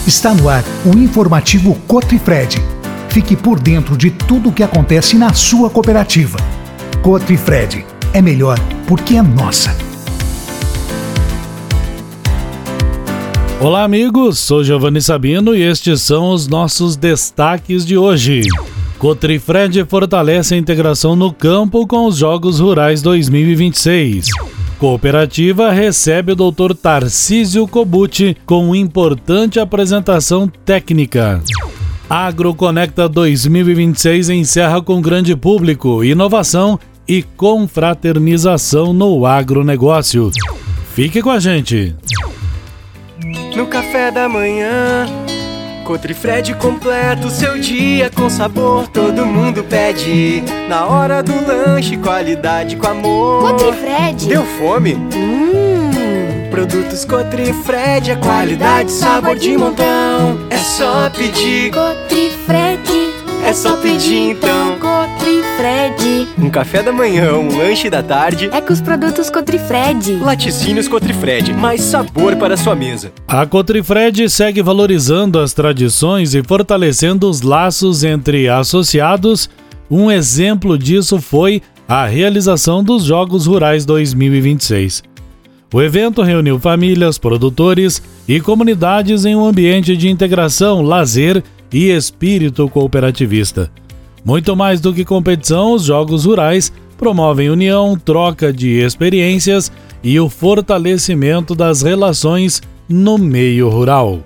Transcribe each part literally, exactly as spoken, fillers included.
Está no ar o informativo Cotrifred. Fique por dentro de tudo o que acontece na sua cooperativa. Cotrifred é melhor porque é nossa. Olá amigos, sou Giovanni Sabino e estes são os nossos destaques de hoje. Cotrifred fortalece a integração no campo com os Jogos Rurais dois mil e vinte e seis. Cooperativa recebe o doutor Tarcísio Cobucci com importante apresentação técnica. Agroconecta dois mil e vinte e seis encerra com grande público, inovação e confraternização no agronegócio. Fique com a gente! No café da manhã, Cotrifred completa o seu dia com sabor, todo mundo pede. Na hora do lanche, qualidade com amor. Cotrifred. Deu fome? Hum, produtos Cotrifred, a qualidade, sabor de montão. É só pedir. Cotrifred. É só pedir então. Cotrifred. Um café da manhã, um lanche da tarde. É com os produtos Cotrifred. Laticínios Cotrifred, mais sabor para a sua mesa. A Cotrifred segue valorizando as tradições e fortalecendo os laços entre associados. Um exemplo disso foi a realização dos Jogos Rurais dois mil e vinte e seis. O evento reuniu famílias, produtores e comunidades em um ambiente de integração, lazer e espírito cooperativista. Muito mais do que competição, os Jogos Rurais promovem união, troca de experiências e o fortalecimento das relações no meio rural.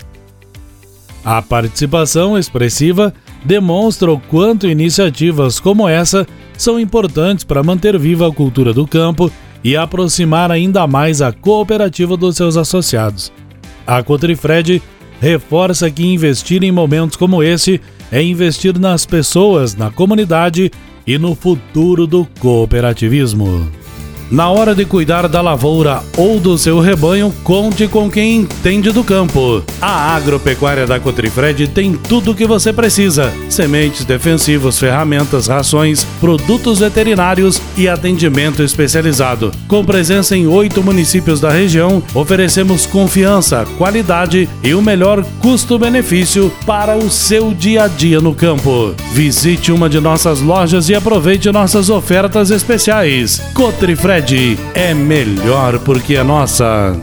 A participação expressiva demonstra o quanto iniciativas como essa são importantes para manter viva a cultura do campo e aproximar ainda mais a cooperativa dos seus associados. A Cotrifred reforça que investir em momentos como esse é investir nas pessoas, na comunidade e no futuro do cooperativismo. Na hora de cuidar da lavoura ou do seu rebanho, conte com quem entende do campo. A agropecuária da Cotrifred tem tudo o que você precisa: sementes, defensivos, ferramentas, rações, produtos veterinários e atendimento especializado. Com presença em oito municípios da região, oferecemos confiança, qualidade e o melhor custo-benefício para o seu dia a dia no campo. Visite uma de nossas lojas e aproveite nossas ofertas especiais. Cotrifred é melhor porque é nossa.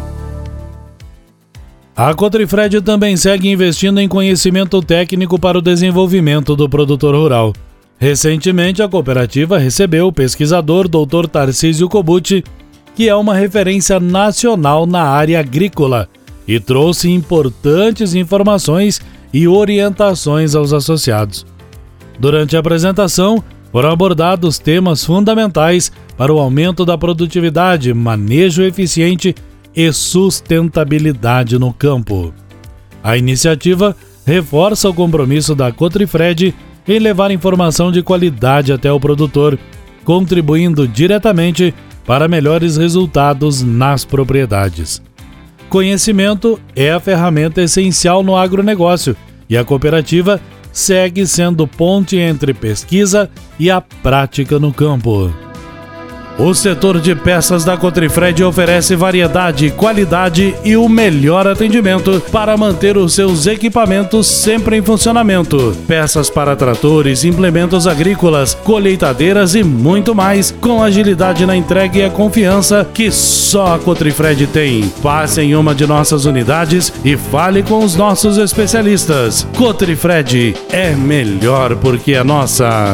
A Cotrifred também segue investindo em conhecimento técnico para o desenvolvimento do produtor rural. Recentemente, a cooperativa recebeu o pesquisador doutor Tarcísio Cobucci, que é uma referência nacional na área agrícola, e trouxe importantes informações e orientações aos associados. Durante a apresentação, foram abordados temas fundamentais para o aumento da produtividade, manejo eficiente e sustentabilidade no campo. A iniciativa reforça o compromisso da Cotrifred em levar informação de qualidade até o produtor, contribuindo diretamente para melhores resultados nas propriedades. Conhecimento é a ferramenta essencial no agronegócio e a cooperativa segue sendo ponte entre pesquisa e a prática no campo. O setor de peças da Cotrifred oferece variedade, qualidade e o melhor atendimento para manter os seus equipamentos sempre em funcionamento. Peças para tratores, implementos agrícolas, colheitadeiras e muito mais, com agilidade na entrega e a confiança que só a Cotrifred tem. Passe em uma de nossas unidades e fale com os nossos especialistas. Cotrifred é melhor porque é nossa.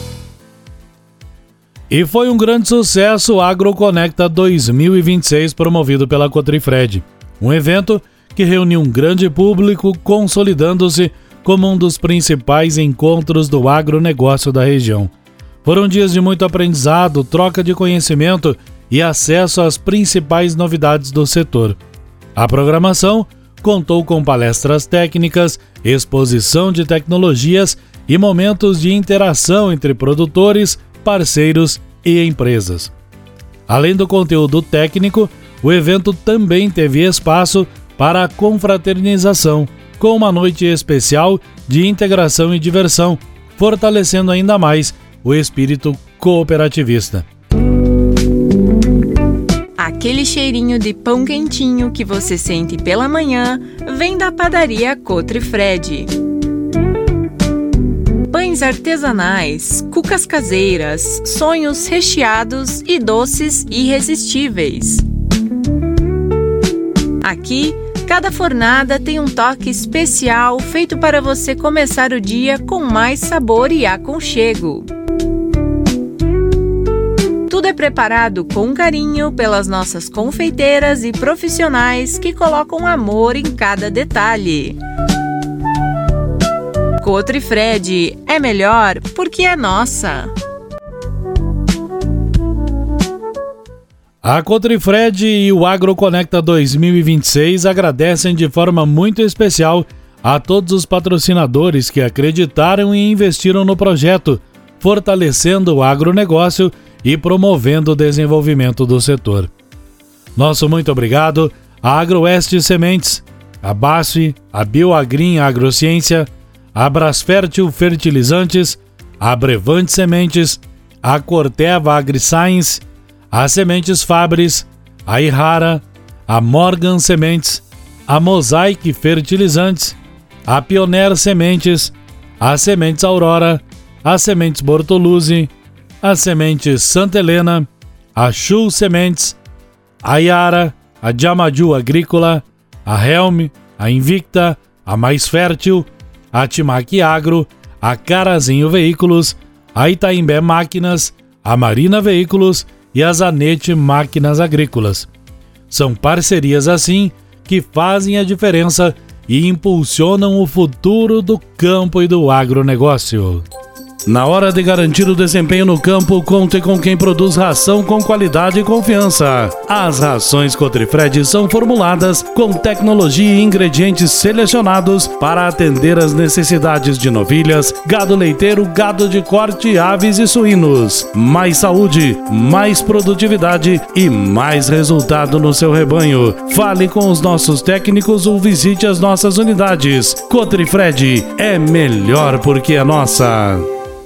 E foi um grande sucesso o Agroconecta dois mil e vinte e seis promovido pela Cotrifred. Um evento que reuniu um grande público, consolidando-se como um dos principais encontros do agronegócio da região. Foram dias de muito aprendizado, troca de conhecimento e acesso às principais novidades do setor. A programação contou com palestras técnicas, exposição de tecnologias e momentos de interação entre produtores, parceiros e empresas. Além do conteúdo técnico, o evento também teve espaço para a confraternização, com uma noite especial de integração e diversão, fortalecendo ainda mais o espírito cooperativista. Aqui aquele cheirinho de pão quentinho que você sente pela manhã vem da padaria Cotrifred. Pães artesanais, cucas caseiras, sonhos recheados e doces irresistíveis. Aqui, cada fornada tem um toque especial feito para você começar o dia com mais sabor e aconchego. Tudo é preparado com carinho pelas nossas confeiteiras e profissionais que colocam amor em cada detalhe. Cotrifred é melhor porque é nossa. A Cotrifred e o AgroConecta dois mil e vinte e seis agradecem de forma muito especial a todos os patrocinadores que acreditaram e investiram no projeto, fortalecendo o agronegócio e promovendo o desenvolvimento do setor. Nosso muito obrigado à Agroeste Sementes, a Basf, a Bioagrim Agrociência, a Brasfértil Fertilizantes, a Brevante Sementes, a Corteva AgriScience, a Sementes Fabris, a Irrara, a Morgan Sementes, a Mosaic Fertilizantes, a Pioneer Sementes, a Sementes Aurora, a Sementes Bortoluzzi, a Sementes Santa Helena, a Schul Sementes, a Iara, a Jamaju Agrícola, a Helm, a Invicta, a Mais Fértil, a Timac Agro, a Carazinho Veículos, a Itaimbé Máquinas, a Marina Veículos e a Zanetti Máquinas Agrícolas. São parcerias assim que fazem a diferença e impulsionam o futuro do campo e do agronegócio. Na hora de garantir o desempenho no campo, conte com quem produz ração com qualidade e confiança. As rações Cotrifred são formuladas com tecnologia e ingredientes selecionados para atender às necessidades de novilhas, gado leiteiro, gado de corte, aves e suínos. Mais saúde, mais produtividade e mais resultado no seu rebanho. Fale com os nossos técnicos ou visite as nossas unidades. Cotrifred é melhor porque é nossa.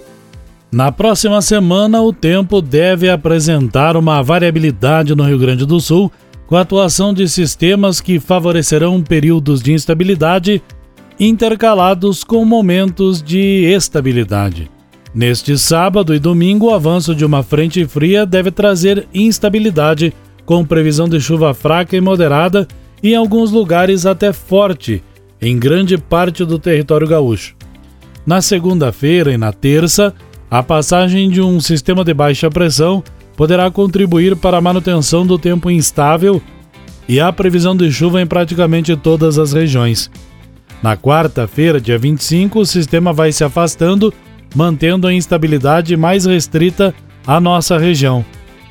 Na próxima semana, o tempo deve apresentar uma variabilidade no Rio Grande do Sul, com a atuação de sistemas que favorecerão períodos de instabilidade intercalados com momentos de estabilidade. Neste sábado e domingo, o avanço de uma frente fria deve trazer instabilidade, com previsão de chuva fraca e moderada e, em alguns lugares, até forte, em grande parte do território gaúcho. Na segunda-feira e na terça, a passagem de um sistema de baixa pressão poderá contribuir para a manutenção do tempo instável e a previsão de chuva em praticamente todas as regiões. Na quarta-feira, dia vinte e cinco, o sistema vai se afastando, mantendo a instabilidade mais restrita à nossa região.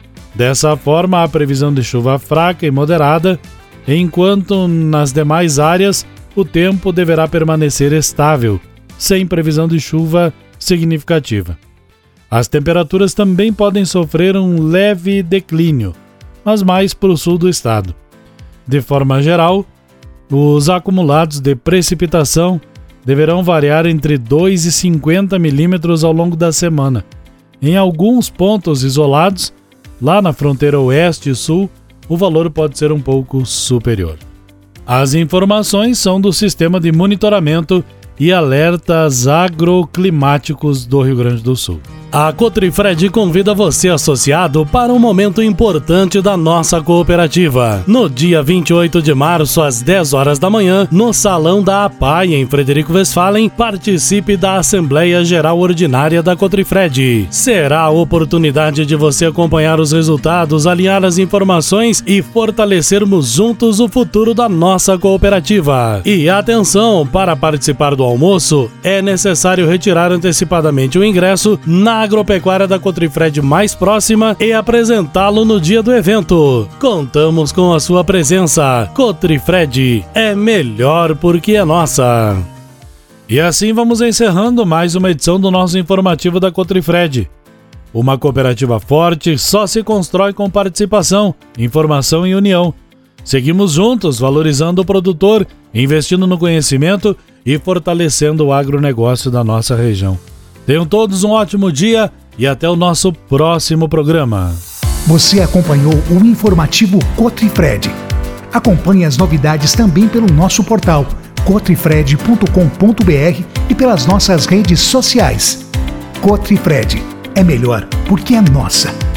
Dessa forma, a previsão de chuva fraca e moderada, enquanto nas demais áreas o tempo deverá permanecer estável, sem previsão de chuva significativa. As temperaturas também podem sofrer um leve declínio, mas mais para o sul do estado. De forma geral, os acumulados de precipitação deverão variar entre dois e cinquenta milímetros ao longo da semana. Em alguns pontos isolados, lá na fronteira oeste e sul, o valor pode ser um pouco superior. As informações são do Sistema de Monitoramento e Alertas Agroclimáticos do Rio Grande do Sul. A Cotrifred convida você, associado, para um momento importante da nossa cooperativa. No dia vinte e oito de março, às dez horas da manhã, no Salão da APAI, em Frederico Westphalen, participe da Assembleia Geral Ordinária da Cotrifred. Será a oportunidade de você acompanhar os resultados, alinhar as informações e fortalecermos juntos o futuro da nossa cooperativa. E atenção, para participar do almoço, é necessário retirar antecipadamente o ingresso na agropecuária da Cotrifred mais próxima e apresentá-lo no dia do evento. Contamos com a sua presença. Cotrifred é melhor porque é nossa. E assim vamos encerrando mais uma edição do nosso informativo da Cotrifred. Uma cooperativa forte só se constrói com participação, informação e união. Seguimos juntos, valorizando o produtor, investindo no conhecimento e fortalecendo o agronegócio da nossa região. Tenham todos um ótimo dia e até o nosso próximo programa. Você acompanhou o informativo Cotrifred. Acompanhe as novidades também pelo nosso portal cotrifred ponto com ponto br e pelas nossas redes sociais. Cotrifred é melhor porque é nossa.